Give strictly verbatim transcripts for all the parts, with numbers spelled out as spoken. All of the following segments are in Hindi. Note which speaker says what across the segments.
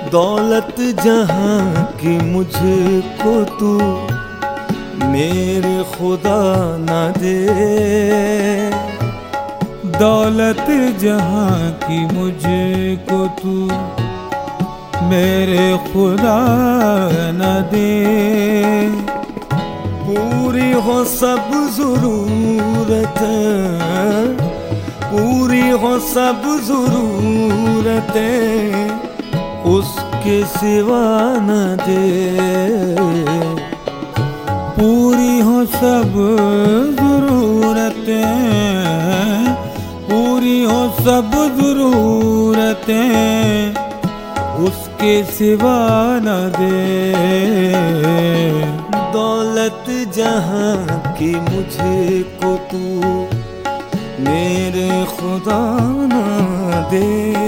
Speaker 1: दौलत जहाँ की मुझको तू मेरे खुदा न दे,
Speaker 2: दौलत जहाँ की मुझको तू मेरे खुदा न दे।
Speaker 1: पूरी हो सब ज़रूरतें, पूरी हो सब ज़रूरतें, उसके सिवा न दे।
Speaker 2: पूरी हो सब ज़रूरतें, पूरी हो सब ज़रूरतें, उसके सिवा न दे।
Speaker 1: दौलत जहाँ की मुझको तू मेरे खुदा न दे।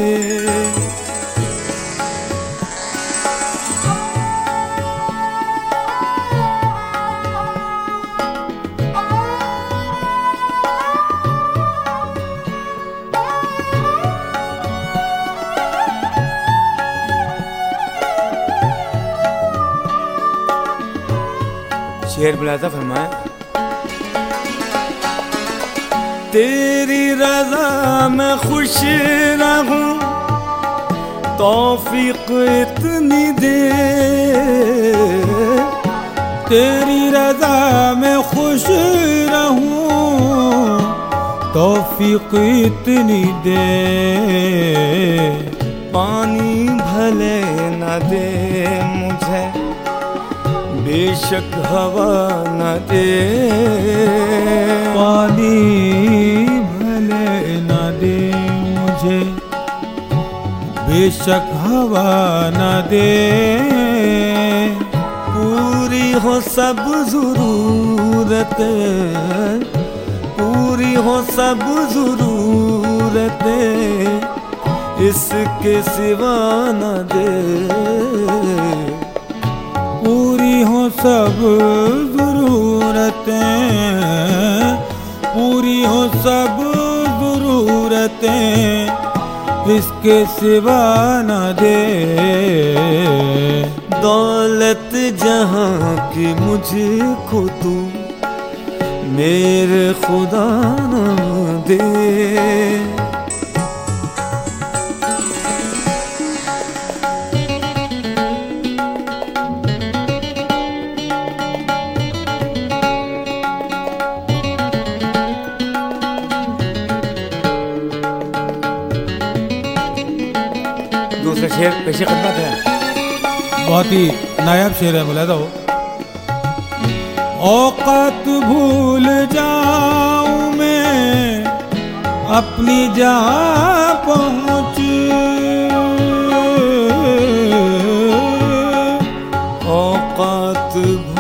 Speaker 3: शेर बुलाता फरमाया,
Speaker 1: तेरी रज़ा में खुश रहूं, तौफीक इतनी दे।
Speaker 2: तेरी रज़ा में खुश रहूं, तौफीक इतनी दे।
Speaker 1: पानी भले न दे मुझे, बेशक हवा न दे।
Speaker 2: पानी भले न दे मुझे, बेशक हवा न दे।
Speaker 1: पूरी हो सब ज़रूरतें, पूरी हो सब ज़रूरतें, इसके सिवा न दे।
Speaker 2: पूरी हो सब ज़रूरतें, पूरी हो सब ज़रूरतें, इसके सिवा न दे।
Speaker 1: दौलत जहाँ की मुझको तू मेरे खुदा न दे।
Speaker 3: दूसरा शेर पेशे खिदमत है,
Speaker 2: बहुत ही नायाब शेर है, बोला हो। औकात भूल जाऊं मैं अपनी जहाँ पहुँच,
Speaker 1: औकात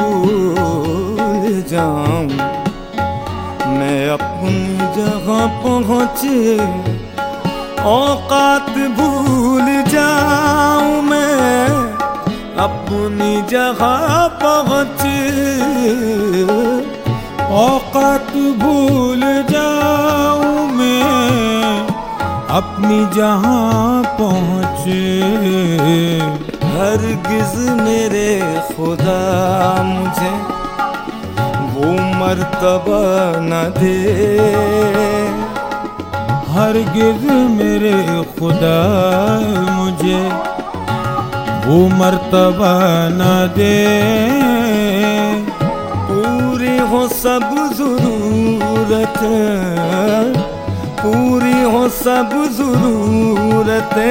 Speaker 1: भूल जाऊं मैं अपनी जगह पहुँचे। औकात भूल जाऊं मैं अपनी जगह पहुँचे।
Speaker 2: औकात भूल जाऊं मैं अपनी जहाँ पहुँचे।
Speaker 1: हरगिज़ मेरे खुदा मुझे वो मर्तबा न दे।
Speaker 2: हरगिज़ मेरे खुदा मुझे वो मर्तबा न दे।
Speaker 1: पूरी हो सब ज़रूरतें, पूरी हो सब ज़रूरतें,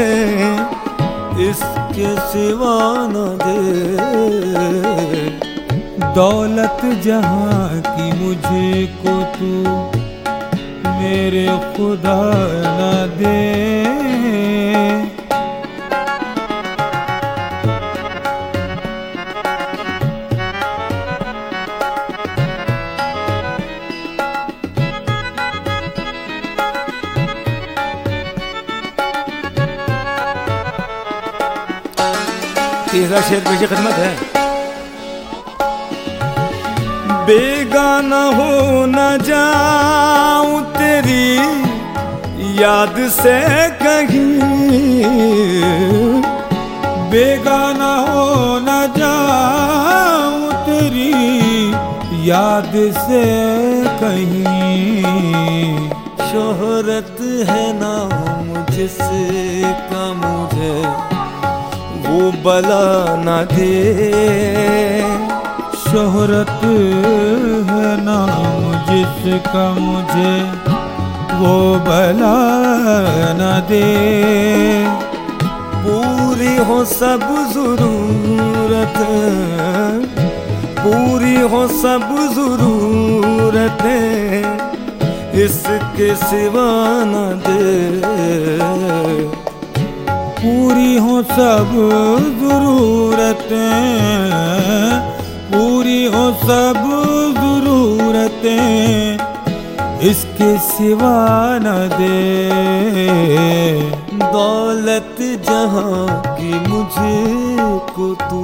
Speaker 1: इसके सिवा न दे।
Speaker 2: दौलत जहाँ की मुझको तू मेरे खुदा न दे।
Speaker 3: तीसरा शेर पेशे खिदमत है,
Speaker 1: बेगाना हो न जाऊं तेरी याद से कहीं।
Speaker 2: बेगाना हो न जाऊं तेरी याद से कहीं।
Speaker 1: शोहरत है ना जिसका मुझे वो बला न दे।
Speaker 2: शोहरत है नाम जिसका मुझे वो बला न दे।
Speaker 1: पूरी हो सब जरूरत, पूरी हो सब जरूरत, इसके सिवा न दे।
Speaker 2: पूरी हो सब जरूरतें, पूरी हो सब जरूरतें, इसके सिवा न दे।
Speaker 1: दौलत जहां की मुझको तू,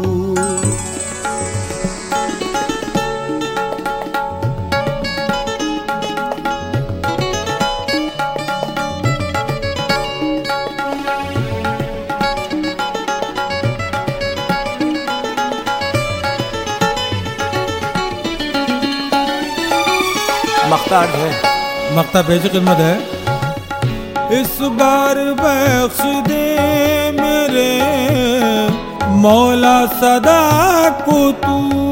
Speaker 1: मख्ता है,
Speaker 2: मख्ता बेच खिदमत है। इस बार बख्श दे मेरे मौला सदा को तू।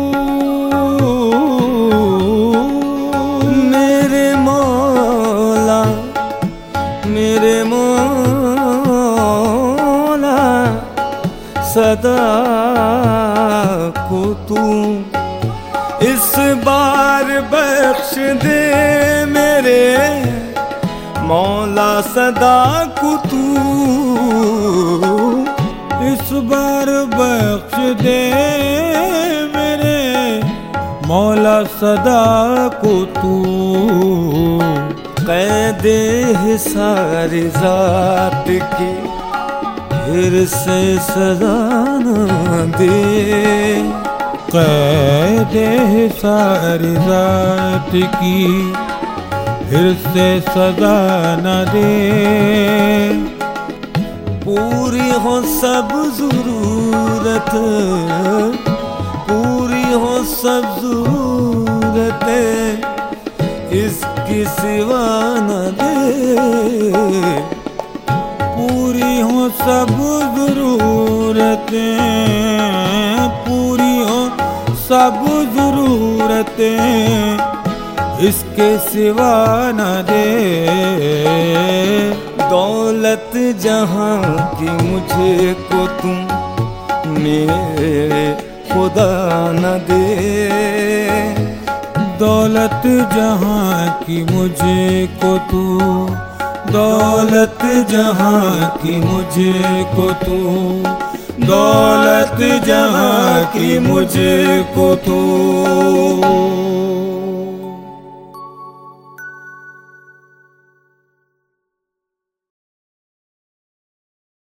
Speaker 1: मेरे मौला, मेरे मौला सदा को तू। इस बार बख्श दे मेरे मौला सदा को तू।
Speaker 2: इस बार बख्श दे मेरे मौला सदा को तू।
Speaker 1: कैदे सारी जात की फिर से सजा न दे।
Speaker 2: कैदे सारी जात की फिर से सजा न दे।
Speaker 1: पूरी हो सब जरूरत, पूरी हो सब जरूरत, इसकी सिवा न दे।
Speaker 2: पूरी हो सब जरूरतें, पूरी हो सब जरूरतें, इसके सिवा न दे।
Speaker 1: दौलत जहां की मुझे को तुम मेरे खुदा न दे।
Speaker 2: दौलत जहां की मुझे को तू, दौलत जहां की मुझे को तू, दौलत जहां की मुझे को तू।